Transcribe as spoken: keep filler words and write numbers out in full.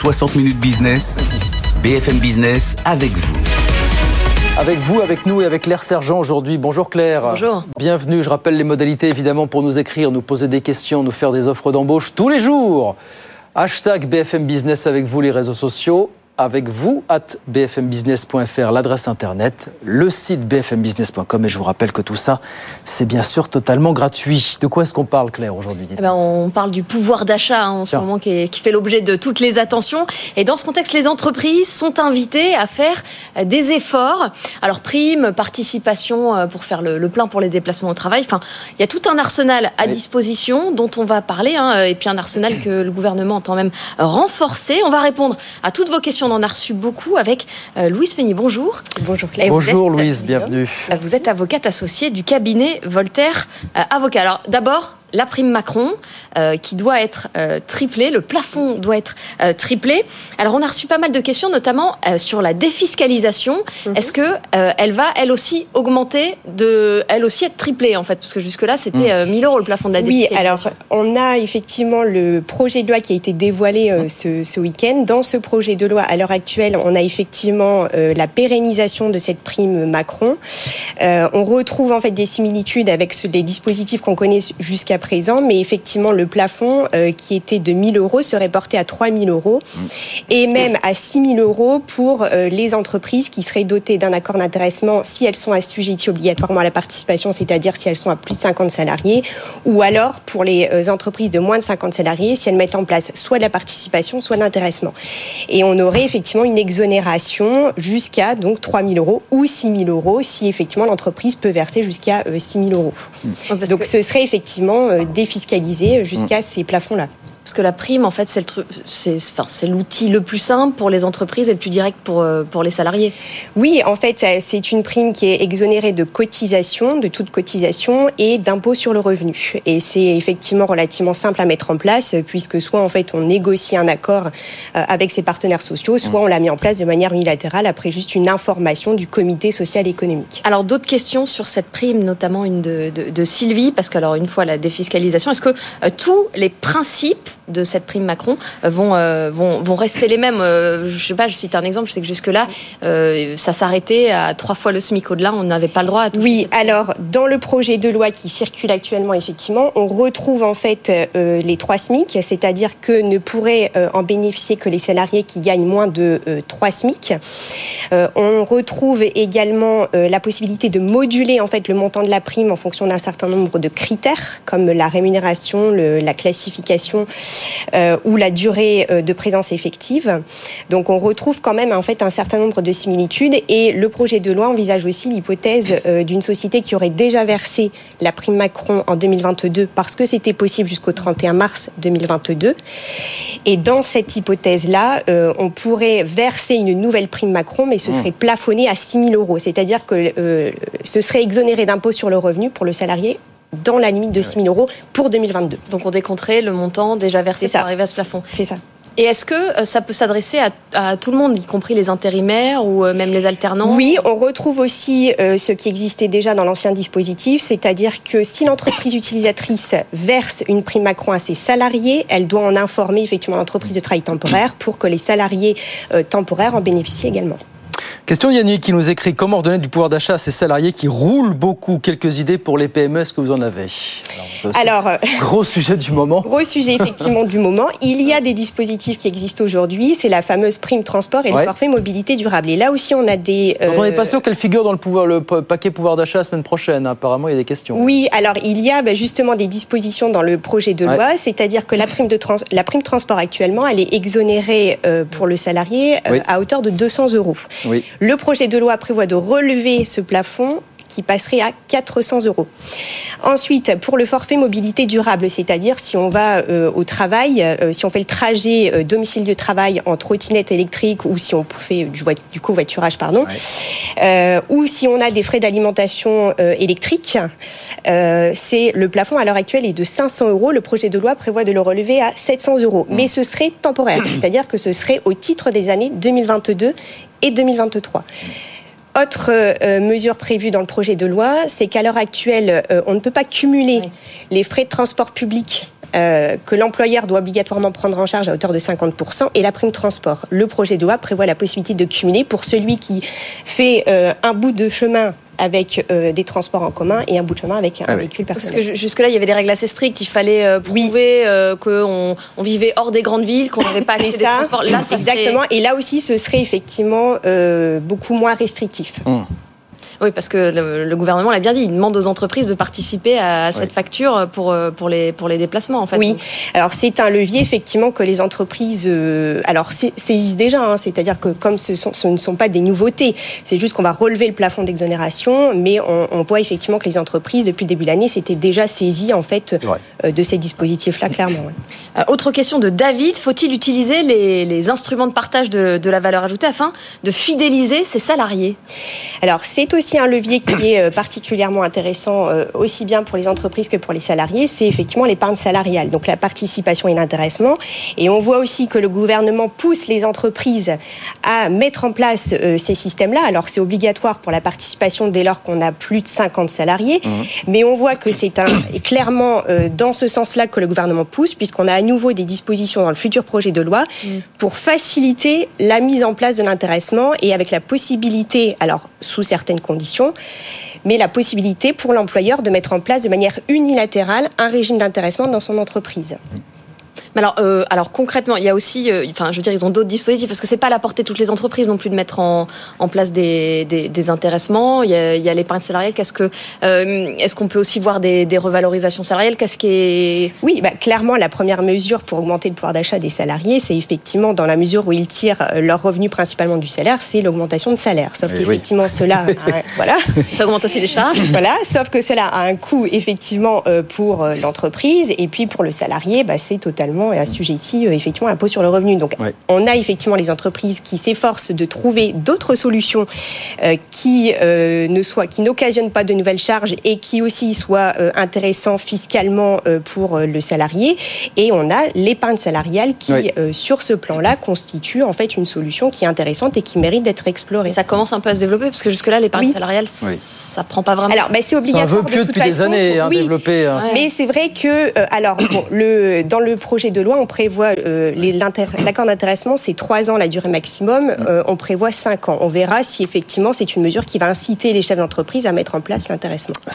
soixante minutes business, B F M Business avec vous. Avec vous, avec nous et avec Claire Sergent aujourd'hui. Bonjour Claire. Bonjour. Bienvenue. Je rappelle les modalités évidemment pour nous écrire, nous poser des questions, nous faire des offres d'embauche tous les jours. Hashtag B F M Business avec vous, les réseaux sociaux. Avec vous, at b f m business point f r, l'adresse internet, le site b f m business point com. Et je vous rappelle que tout ça, c'est bien sûr totalement gratuit. De quoi est-ce qu'on parle, Claire, aujourd'hui ? Eh ben, on parle du pouvoir d'achat hein, en Tiens. ce moment qui, est, qui fait l'objet de toutes les attentions. Et dans ce contexte, les entreprises sont invitées à faire des efforts. Alors, primes, participation pour faire le, le plein pour les déplacements au travail. Enfin, il y a tout un arsenal à oui. disposition dont on va parler. Hein, et puis un arsenal que le gouvernement entend même renforcer. On va répondre à toutes vos questions. On en a reçu beaucoup avec euh, Louise Peigny. Bonjour. Bonjour Claire. Bonjour êtes, Louise, bienvenue. Vous êtes avocate associée du cabinet Voltaire euh, Avocat. Alors d'abord, la prime Macron euh, qui doit être euh, triplée, le plafond doit être euh, triplé. Alors on a reçu pas mal de questions, notamment euh, sur la défiscalisation. Mm-hmm. Est-ce que euh, elle va elle aussi augmenter, de, elle aussi être triplée en fait, parce que jusque-là c'était euh, mille euros le plafond de la défiscalisation. Oui, alors on a effectivement le projet de loi qui a été dévoilé euh, ce, ce week-end. Dans ce projet de loi, à l'heure actuelle, on a effectivement euh, la pérennisation de cette prime Macron. Euh, on retrouve en fait des similitudes avec ce, les dispositifs qu'on connaît jusqu'à présent, mais effectivement le plafond euh, qui était de mille euros serait porté à trois mille euros mmh. et même à six mille euros pour euh, les entreprises qui seraient dotées d'un accord d'intéressement si elles sont assujetties obligatoirement à la participation, c'est-à-dire si elles sont à plus de cinquante salariés, ou alors pour les euh, entreprises de moins de cinquante salariés si elles mettent en place soit de la participation, soit de l'intéressement. Et on aurait effectivement une exonération jusqu'à donc trois mille euros ou six mille euros si effectivement l'entreprise peut verser jusqu'à euh, six mille euros. Mmh. Donc que... ce serait effectivement défiscalisé jusqu'à mmh. ces plafonds-là. Parce que la prime, en fait, c'est, le truc, c'est, enfin, c'est l'outil le plus simple pour les entreprises et le plus direct pour, pour les salariés. Oui, en fait, c'est une prime qui est exonérée de cotisation, de toute cotisation et d'impôt sur le revenu. Et c'est effectivement relativement simple à mettre en place, puisque soit, en fait, on négocie un accord avec ses partenaires sociaux, soit on l'a mis en place de manière unilatérale après juste une information du comité social et économique. Alors, d'autres questions sur cette prime, notamment une de, de, de Sylvie, parce que, alors, une fois la défiscalisation, est-ce que euh, tous les principes de cette prime Macron vont, euh, vont, vont rester les mêmes. Euh, je sais pas, je cite un exemple, je sais que jusque-là, euh, ça s'arrêtait à trois fois le SMIC. Au-delà, on n'avait pas le droit à tout. Oui, alors, dans le projet de loi qui circule actuellement, effectivement, on retrouve en fait euh, les trois SMIC, c'est-à-dire que ne pourraient euh, en bénéficier que les salariés qui gagnent moins de euh, trois SMIC. Euh, on retrouve également euh, la possibilité de moduler en fait le montant de la prime en fonction d'un certain nombre de critères, comme la rémunération, le, la classification, Euh, ou la durée euh, de présence effective. Donc on retrouve quand même en fait un certain nombre de similitudes et le projet de loi envisage aussi l'hypothèse euh, d'une société qui aurait déjà versé la prime Macron en deux mille vingt-deux parce que c'était possible jusqu'au trente et un mars deux mille vingt-deux. Et dans cette hypothèse-là, euh, on pourrait verser une nouvelle prime Macron, mais ce serait plafonné à six mille euros. C'est-à-dire que euh, ce serait exonéré d'impôt sur le revenu pour le salarié dans la limite de six mille euros pour deux mille vingt-deux. Donc on décompterait le montant déjà versé pour arriver à ce plafond. C'est ça. Et est-ce que ça peut s'adresser à, à tout le monde, y compris les intérimaires ou même les alternants ? Oui, on retrouve aussi euh, ce qui existait déjà dans l'ancien dispositif, c'est-à-dire que si l'entreprise utilisatrice verse une prime Macron à ses salariés, elle doit en informer effectivement l'entreprise de travail temporaire pour que les salariés euh, temporaires en bénéficient également. Question de Yannick qui nous écrit « Comment redonner du pouvoir d'achat à ces salariés qui roulent beaucoup ?» Quelques idées pour les P M E, est-ce que vous en avez ? Alors, Alors gros sujet du moment. Gros sujet effectivement du moment. Il y a des dispositifs qui existent aujourd'hui, c'est la fameuse prime transport et ouais. le forfait mobilité durable. Et là aussi, on a des... Euh... Donc on n'est pas sûr qu'elle figure dans le, pouvoir, le paquet pouvoir d'achat la semaine prochaine. Apparemment, il y a des questions. Oui, alors il y a bah, justement des dispositions dans le projet de loi, ouais. c'est-à-dire que la prime, de trans... la prime transport actuellement, elle est exonérée euh, pour le salarié euh, oui. à hauteur de deux cents euros. Oui. Le projet de loi prévoit de relever ce plafond qui passerait à quatre cents euros. Ensuite, pour le forfait mobilité durable, c'est-à-dire si on va euh, au travail, euh, si on fait le trajet euh, domicile de travail en trottinette électrique ou si on fait du, du covoiturage, pardon, ouais. euh, ou si on a des frais d'alimentation euh, électrique, euh, c'est le plafond à l'heure actuelle est de cinq cents euros. Le projet de loi prévoit de le relever à sept cents euros. Mmh. Mais ce serait temporaire, c'est-à-dire que ce serait au titre des années deux mille vingt-deux et deux mille vingt-trois. Autre euh, mesure prévue dans le projet de loi, c'est qu'à l'heure actuelle, euh, on ne peut pas cumuler oui. les frais de transport public euh, que l'employeur doit obligatoirement prendre en charge à hauteur de cinquante pour cent et la prime transport. Le projet de loi prévoit la possibilité de cumuler pour celui qui fait euh, un bout de chemin avec euh, des transports en commun et un bout de chemin avec un ah véhicule oui. personnel. Parce que jusque-là, il y avait des règles assez strictes. Il fallait euh, prouver oui. euh, qu'on on vivait hors des grandes villes, qu'on n'avait pas accès à des transports. Là, ça exactement. serait... Et là aussi, ce serait effectivement euh, beaucoup moins restrictif. Mmh. Oui, parce que le, le gouvernement l'a bien dit, il demande aux entreprises de participer à cette oui. facture pour, pour, les, pour les déplacements, en fait. Oui, alors c'est un levier, effectivement, que les entreprises euh, alors, saisissent déjà, hein, c'est-à-dire que comme ce, sont, ce ne sont pas des nouveautés, c'est juste qu'on va relever le plafond d'exonération, mais on, on voit effectivement que les entreprises, depuis le début de l'année, s'étaient déjà saisies, en fait, euh, de ces dispositifs-là, clairement. Ouais. Euh, autre question de David, faut-il utiliser les, les instruments de partage de, de la valeur ajoutée afin de fidéliser ses salariés ? Alors, c'est aussi un levier qui est particulièrement intéressant aussi bien pour les entreprises que pour les salariés, c'est effectivement l'épargne salariale, donc la participation et l'intéressement. Et on voit aussi que le gouvernement pousse les entreprises à mettre en place ces systèmes-là. Alors c'est obligatoire pour la participation dès lors qu'on a plus de cinquante salariés, mmh. mais on voit que c'est un, clairement dans ce sens-là que le gouvernement pousse, puisqu'on a à nouveau des dispositions dans le futur projet de loi mmh. pour faciliter la mise en place de l'intéressement et avec la possibilité, alors sous certaines conditions, mais la possibilité pour l'employeur de mettre en place de manière unilatérale un régime d'intéressement dans son entreprise. Mais alors, euh, alors concrètement, il y a aussi, euh, enfin, je veux dire, ils ont d'autres dispositifs parce que c'est pas à la portée de toutes les entreprises non plus de mettre en, en place des, des, des intéressements. Il y a, il y a l'épargne salariale. Qu'est-ce que, euh, est-ce qu'on peut aussi voir des, des revalorisations salariales ? Qu'est-ce qui est... Oui, bah, clairement, la première mesure pour augmenter le pouvoir d'achat des salariés, c'est effectivement dans la mesure où ils tirent leur revenu principalement du salaire, c'est l'augmentation de salaire. Sauf oui, qu'effectivement, oui. cela, hein, voilà, ça augmente aussi les charges. Voilà, sauf que cela a un coût effectivement euh, pour euh, l'entreprise et puis pour le salarié, bah, c'est totalement est assujetti effectivement à l'impôt sur le revenu. Donc, ouais. on a effectivement les entreprises qui s'efforcent de trouver d'autres solutions euh, qui euh, ne soient, qui n'occasionnent pas de nouvelles charges et qui aussi soient euh, intéressants fiscalement euh, pour euh, le salarié. Et on a l'épargne salariale qui, ouais. euh, sur ce plan-là, constitue en fait une solution qui est intéressante et qui mérite d'être explorée. Et ça commence un peu à se développer parce que jusque-là, l'épargne oui. salariale, oui. ça prend pas vraiment. Alors, bah, c'est obligatoire. C'est un vœu pieux de depuis façon, des années, hein, oui. développé. Hein. Ouais. Mais c'est vrai que, euh, alors, bon, le, dans le projet de loi, on prévoit euh, les, l'accord d'intéressement, c'est trois ans la durée maximum. Euh, on prévoit cinq ans. On verra si effectivement c'est une mesure qui va inciter les chefs d'entreprise à mettre en place l'intéressement.